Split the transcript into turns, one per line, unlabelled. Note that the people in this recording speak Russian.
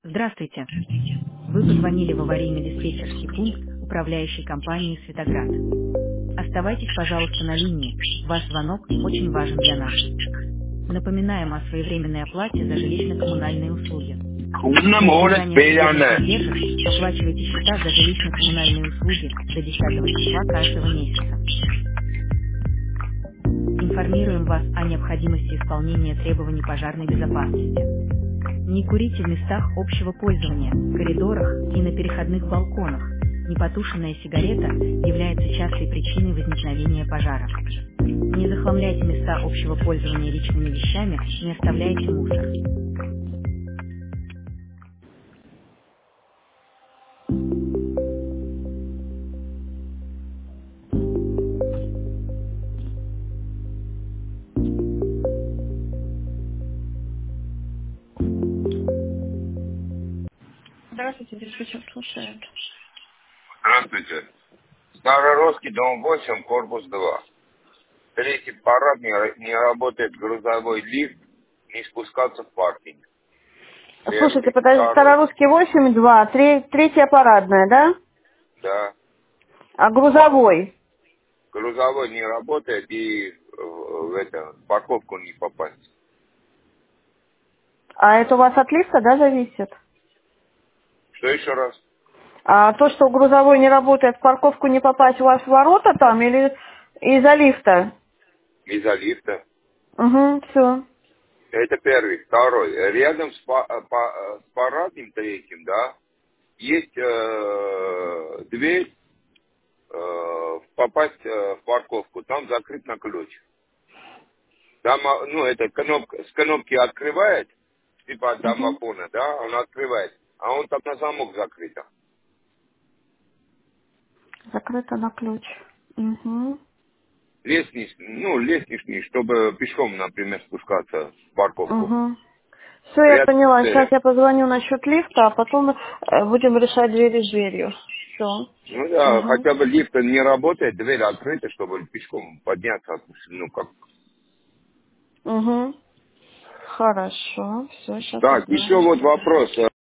Здравствуйте. Вы позвонили в аварийно-диспетчерский пункт управляющей компании «Светоград». Оставайтесь, пожалуйста, на линии. Ваш звонок очень важен для нас. Напоминаем о своевременной оплате за жилищно-коммунальные услуги.
Una
Для
может
избежания судебных
переданная.
издержек оплачивайте счета за жилищно-коммунальные услуги до 10 числа каждого месяца. Информируем вас о необходимости исполнения требований пожарной безопасности. Не курите в местах общего пользования, коридорах и на переходных балконах. Непотушенная сигарета является частой причиной возникновения пожара. Не захламляйте места общего пользования личными вещами, не оставляйте мусор. Здравствуйте, диспетчер слушает.
Здравствуйте. Староросский, дом 8, корпус 2. Третий парад не работает грузовой лифт, не спускаться в паркинг.
Слушайте,
Первый,
подожди,
второй,
Старорусский 8.2, третья парадная, да?
да.
А грузовой?
Грузовой не работает и в парковку не попасть.
А это у вас от лифта, да, зависит?
Что еще раз?
А то, что грузовой не работает, в парковку не попасть, у вас ворота там или из-за лифта?
Из-за лифта.
Угу, все.
Это первый. Второй. Рядом с парадным третьим, да, есть дверь, попасть в парковку, там закрыт на ключ. Там, это кнопка, с кнопки открывает, типа от
Угу.
домофона, да, он открывает, а он там на замок закрыт.
Закрыто на ключ. Угу.
Лестничный, чтобы пешком, например, спускаться в парковку.
Угу. Все, я
Рядом с
поняла. Сейчас
дверью.
я позвоню насчет лифта, а потом будем решать двери с дверью. Все.
Ну да,
Угу.
хотя бы лифт не работает, дверь открыта, чтобы пешком подняться, как.
Угу. Хорошо. Все, сейчас
Так, еще
узнаем.
вот вопрос.